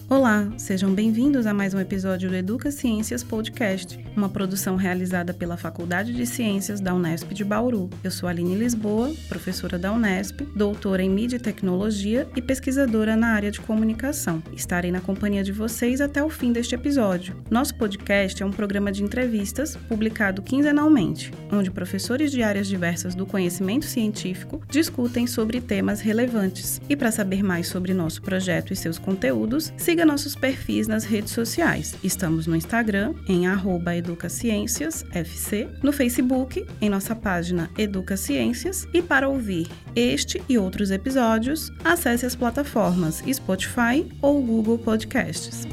Olá, sejam bem-vindos a mais um episódio do Educa Ciências Podcast, uma produção realizada pela Faculdade de Ciências da Unesp de Bauru. Eu sou Aline Lisboa, professora da Unesp, doutora em Mídia e Tecnologia e pesquisadora na área de comunicação. Estarei na companhia de vocês até o fim deste episódio. Nosso podcast é um programa de entrevistas publicado quinzenalmente, onde professores de áreas diversas do conhecimento científico discutem sobre temas relevantes. E para saber mais sobre nosso projeto e seus conteúdos, siga nossos perfis nas redes sociais. Estamos no Instagram, em @educacienciasfc, no Facebook, em nossa página Educa Ciências, e para ouvir este e outros episódios, acesse as plataformas Spotify ou Google Podcasts.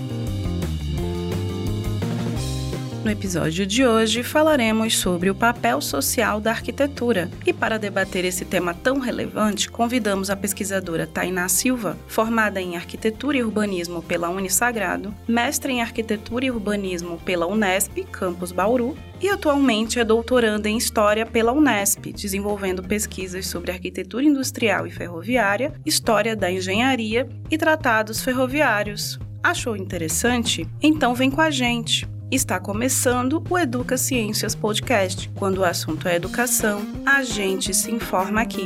No episódio de hoje, falaremos sobre o papel social da arquitetura. E para debater esse tema tão relevante, convidamos a pesquisadora Tainá Silva, formada em Arquitetura e Urbanismo pela Unisagrado, mestre em Arquitetura e Urbanismo pela Unesp, Campus Bauru, e atualmente é doutoranda em História pela Unesp, desenvolvendo pesquisas sobre arquitetura industrial e ferroviária, história da engenharia e tratados ferroviários. Achou interessante? Então vem com a gente! Está começando o Educa Ciências Podcast. Quando o assunto é educação, a gente se informa aqui.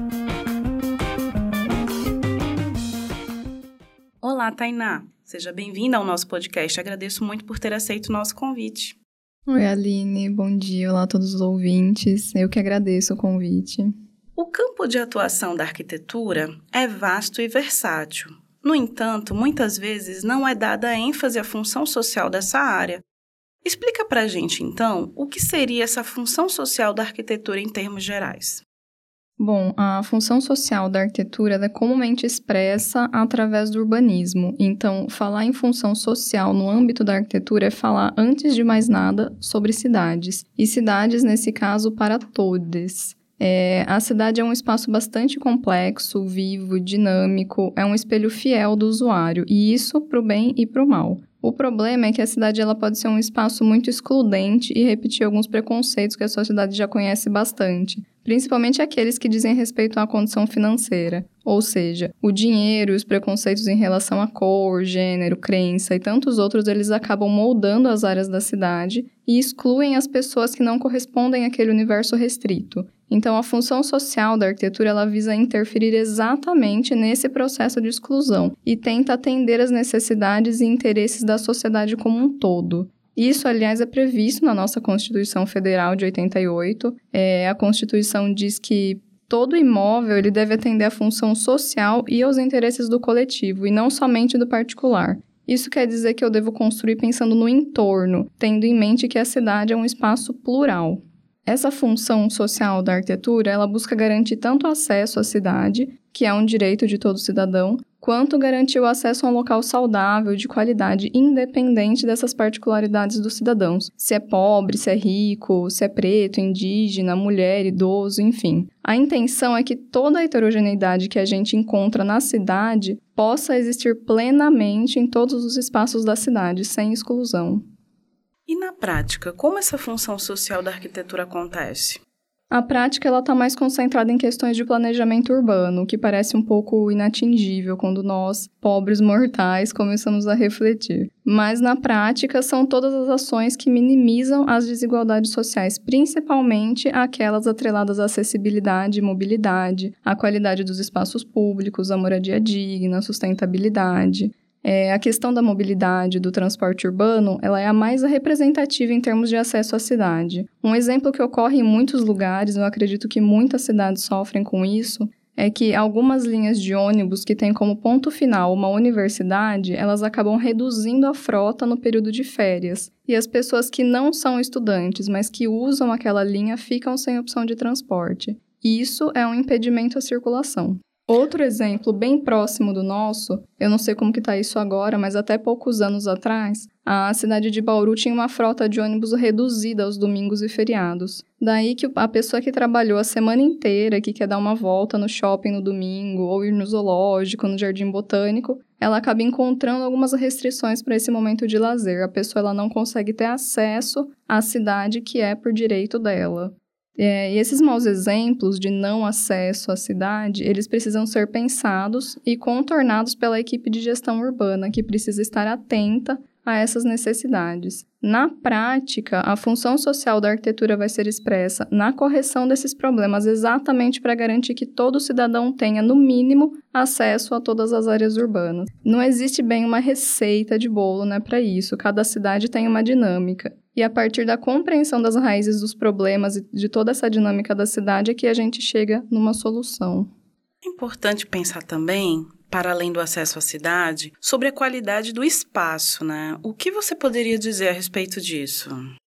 Olá, Tainá. Seja bem-vinda ao nosso podcast. Agradeço muito por ter aceito o nosso convite. Oi, Aline. Bom dia. Olá a todos os ouvintes. Eu que agradeço o convite. O campo de atuação da arquitetura é vasto e versátil. No entanto, muitas vezes não é dada ênfase à função social dessa área. Explica pra gente, então, o que seria essa função social da arquitetura em termos gerais. Bom, a função social da arquitetura é comumente expressa através do urbanismo. Então, falar em função social no âmbito da arquitetura é falar, antes de mais nada, sobre cidades. E cidades, nesse caso, para todos. A cidade é um espaço bastante complexo, vivo, dinâmico, é um espelho fiel do usuário, e isso para o bem e para o mal. O problema é que a cidade ela pode ser um espaço muito excludente e repetir alguns preconceitos que a sociedade já conhece bastante, principalmente aqueles que dizem respeito à condição financeira, ou seja, o dinheiro e os preconceitos em relação à cor, gênero, crença e tantos outros, eles acabam moldando as áreas da cidade e excluem as pessoas que não correspondem àquele universo restrito. Então, a função social da arquitetura ela visa interferir exatamente nesse processo de exclusão e tenta atender às necessidades e interesses da sociedade como um todo. Isso, aliás, é previsto na nossa Constituição Federal de 88. A Constituição diz que todo imóvel ele deve atender à função social e aos interesses do coletivo, e não somente do particular. Isso quer dizer que eu devo construir pensando no entorno, tendo em mente que a cidade é um espaço plural. Essa função social da arquitetura, ela busca garantir tanto o acesso à cidade, que é um direito de todo cidadão, quanto garantir o acesso a um local saudável, de qualidade, independente dessas particularidades dos cidadãos. Se é pobre, se é rico, se é preto, indígena, mulher, idoso, enfim. A intenção é que toda a heterogeneidade que a gente encontra na cidade possa existir plenamente em todos os espaços da cidade, sem exclusão. E na prática, como essa função social da arquitetura acontece? A prática ela está mais concentrada em questões de planejamento urbano, que parece um pouco inatingível quando nós, pobres mortais, começamos a refletir. Mas na prática são todas as ações que minimizam as desigualdades sociais, principalmente aquelas atreladas à acessibilidade e mobilidade, à qualidade dos espaços públicos, à moradia digna, à sustentabilidade. A questão da mobilidade, do transporte urbano, ela é a mais representativa em termos de acesso à cidade. Um exemplo que ocorre em muitos lugares, eu acredito que muitas cidades sofrem com isso, é que algumas linhas de ônibus que têm como ponto final uma universidade, elas acabam reduzindo a frota no período de férias. E as pessoas que não são estudantes, mas que usam aquela linha, ficam sem opção de transporte. Isso é um impedimento à circulação. Outro exemplo bem próximo do nosso, eu não sei como que está isso agora, mas até poucos anos atrás, a cidade de Bauru tinha uma frota de ônibus reduzida aos domingos e feriados. Daí que a pessoa que trabalhou a semana inteira, que quer dar uma volta no shopping no domingo, ou ir no zoológico, no jardim botânico, ela acaba encontrando algumas restrições para esse momento de lazer. A pessoa ela não consegue ter acesso à cidade que é por direito dela. E esses maus exemplos de não acesso à cidade, eles precisam ser pensados e contornados pela equipe de gestão urbana, que precisa estar atenta a essas necessidades. Na prática, a função social da arquitetura vai ser expressa na correção desses problemas, exatamente para garantir que todo cidadão tenha, no mínimo, acesso a todas as áreas urbanas. Não existe bem uma receita de bolo, né, para isso. Cada cidade tem uma dinâmica. E a partir da compreensão das raízes dos problemas e de toda essa dinâmica da cidade é que a gente chega numa solução. É importante pensar também, para além do acesso à cidade, sobre a qualidade do espaço, né? O que você poderia dizer a respeito disso?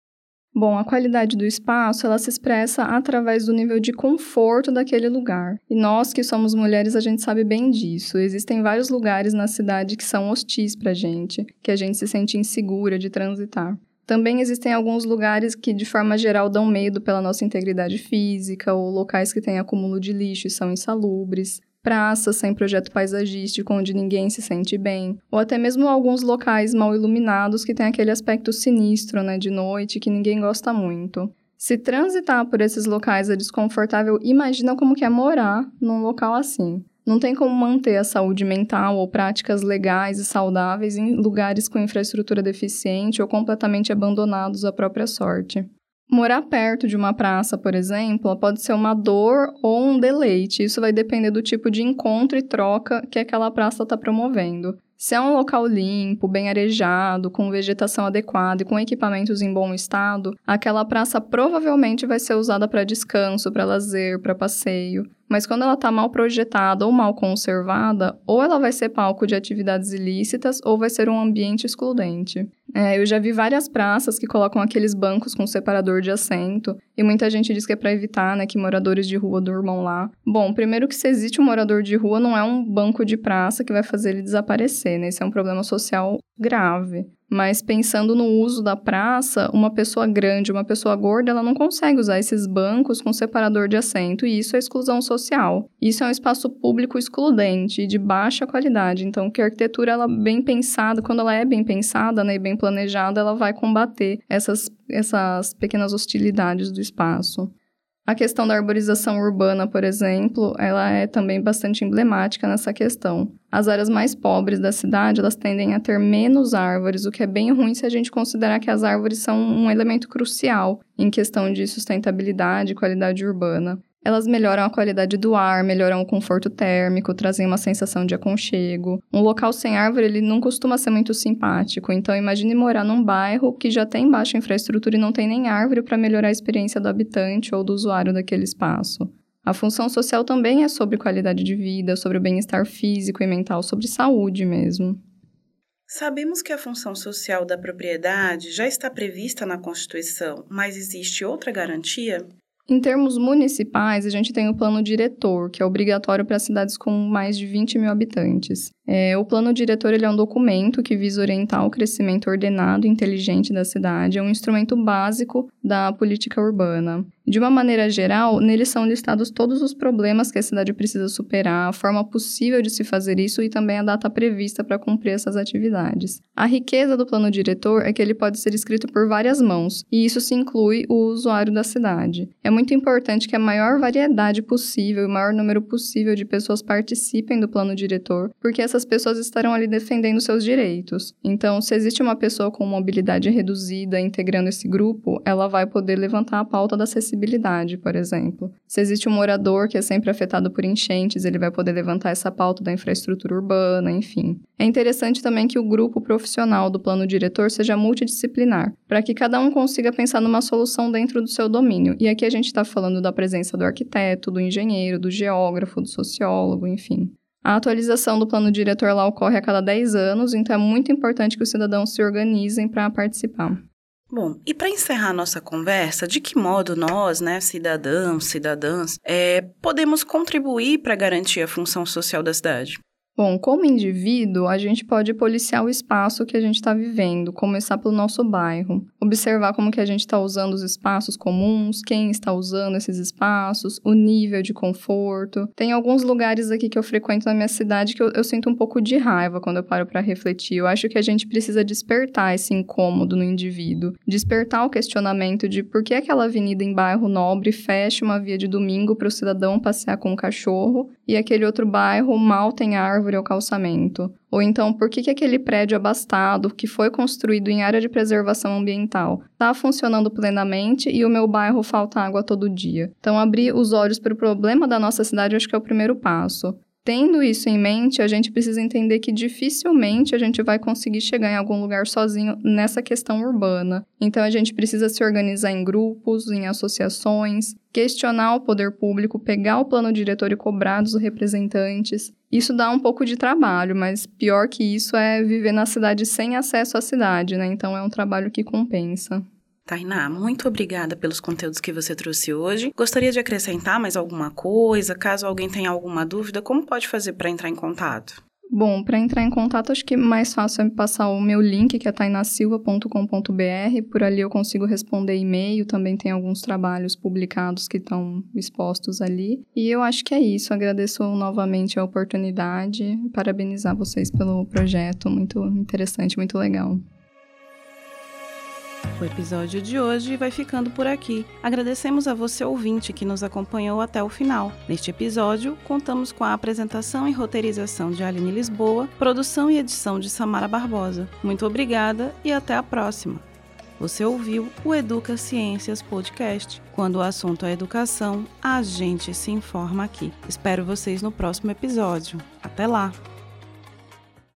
Bom, a qualidade do espaço, ela se expressa através do nível de conforto daquele lugar. E nós que somos mulheres, a gente sabe bem disso. Existem vários lugares na cidade que são hostis pra gente, que a gente se sente insegura de transitar. Também existem alguns lugares que, de forma geral, dão medo pela nossa integridade física, ou locais que têm acúmulo de lixo e são insalubres. Praças sem projeto paisagístico onde ninguém se sente bem, ou até mesmo alguns locais mal iluminados que têm aquele aspecto sinistro, né, de noite, que ninguém gosta muito. Se transitar por esses locais é desconfortável, imagina como que é morar num local assim. Não tem como manter a saúde mental ou práticas legais e saudáveis em lugares com infraestrutura deficiente ou completamente abandonados à própria sorte. Morar perto de uma praça, por exemplo, pode ser uma dor ou um deleite. Isso vai depender do tipo de encontro e troca que aquela praça está promovendo. Se é um local limpo, bem arejado, com vegetação adequada e com equipamentos em bom estado, aquela praça provavelmente vai ser usada para descanso, para lazer, para passeio. Mas quando ela está mal projetada ou mal conservada, ou ela vai ser palco de atividades ilícitas ou vai ser um ambiente excludente. Eu já vi várias praças que colocam aqueles bancos com separador de assento e muita gente diz que é para evitar, né, que moradores de rua durmam lá. Bom, primeiro que se existe um morador de rua, não é um banco de praça que vai fazer ele desaparecer, né? Esse é um problema social grave. Mas pensando no uso da praça, uma pessoa grande, uma pessoa gorda, ela não consegue usar esses bancos com separador de assento, e isso é exclusão social. Isso é um espaço público excludente e de baixa qualidade. Então, que a arquitetura, ela bem pensada, quando ela é bem pensada, né, e bem planejada, ela vai combater essas pequenas hostilidades do espaço. A questão da arborização urbana, por exemplo, ela é também bastante emblemática nessa questão. As áreas mais pobres da cidade, elas tendem a ter menos árvores, o que é bem ruim se a gente considerar que as árvores são um elemento crucial em questão de sustentabilidade e qualidade urbana. Elas melhoram a qualidade do ar, melhoram o conforto térmico, trazem uma sensação de aconchego. Um local sem árvore, ele não costuma ser muito simpático, então imagine morar num bairro que já tem baixa infraestrutura e não tem nem árvore para melhorar a experiência do habitante ou do usuário daquele espaço. A função social também é sobre qualidade de vida, sobre o bem-estar físico e mental, sobre saúde mesmo. Sabemos que a função social da propriedade já está prevista na Constituição, mas existe outra garantia? Em termos municipais, a gente tem o plano diretor, que é obrigatório para cidades com mais de 20 mil habitantes. O plano diretor, ele é um documento que visa orientar o crescimento ordenado e inteligente da cidade, é um instrumento básico da política urbana. De uma maneira geral, nele são listados todos os problemas que a cidade precisa superar, a forma possível de se fazer isso e também a data prevista para cumprir essas atividades. A riqueza do plano diretor é que ele pode ser escrito por várias mãos, e isso se inclui o usuário da cidade. É muito importante que a maior variedade possível, o maior número possível de pessoas participem do plano diretor, porque essas pessoas estarão ali defendendo seus direitos. Então, se existe uma pessoa com mobilidade reduzida integrando esse grupo, ela vai poder levantar a pauta da acessibilidade, por exemplo. Se existe um morador que é sempre afetado por enchentes, ele vai poder levantar essa pauta da infraestrutura urbana, enfim. É interessante também que o grupo profissional do plano diretor seja multidisciplinar, para que cada um consiga pensar numa solução dentro do seu domínio. E aqui a gente está falando da presença do arquiteto, do engenheiro, do geógrafo, do sociólogo, enfim. A atualização do plano diretor lá ocorre a cada 10 anos, então é muito importante que os cidadãos se organizem para participar. Bom, e para encerrar nossa conversa, de que modo nós, cidadãos, cidadãs, podemos contribuir para garantir a função social da cidade? Bom, como indivíduo, a gente pode policiar o espaço que a gente está vivendo, começar pelo nosso bairro. observar como que a gente está usando os espaços comuns, quem está usando esses espaços, o nível de conforto. Tem alguns lugares aqui que eu frequento na minha cidade que eu sinto um pouco de raiva quando eu paro para refletir. Eu acho que a gente precisa despertar esse incômodo no indivíduo, despertar o questionamento de por que aquela avenida em bairro nobre fecha uma via de domingo para o cidadão passear com o cachorro e aquele outro bairro mal tem árvore ou calçamento. Ou então, por que aquele prédio abastado, que foi construído em área de preservação ambiental, está funcionando plenamente e o meu bairro falta água todo dia? Então, abrir os olhos para o problema da nossa cidade, eu acho que é o primeiro passo. Tendo isso em mente, a gente precisa entender que dificilmente a gente vai conseguir chegar em algum lugar sozinho nessa questão urbana. Então, a gente precisa se organizar em grupos, em associações, questionar o poder público, pegar o plano diretor e cobrar dos representantes. Isso dá um pouco de trabalho, mas pior que isso é viver na cidade sem acesso à cidade, né? Então, é um trabalho que compensa. Tainá, muito obrigada pelos conteúdos que você trouxe hoje. Gostaria de acrescentar mais alguma coisa? Caso alguém tenha alguma dúvida, como pode fazer para entrar em contato? Bom, para entrar em contato, acho que mais fácil é me passar o meu link, que é tainasilva.com.br. Por ali eu consigo responder e-mail, também tem alguns trabalhos publicados que estão expostos ali. E eu acho que é isso, agradeço novamente a oportunidade, parabenizar vocês pelo projeto, muito interessante, muito legal. O episódio de hoje vai ficando por aqui. Agradecemos a você, ouvinte, que nos acompanhou até o final. Neste episódio, contamos com a apresentação e roteirização de Aline Lisboa, produção e edição de Samara Barbosa. Muito obrigada e até a próxima. Você ouviu o Educa Ciências Podcast. Quando o assunto é educação, a gente se informa aqui. Espero vocês no próximo episódio. Até lá!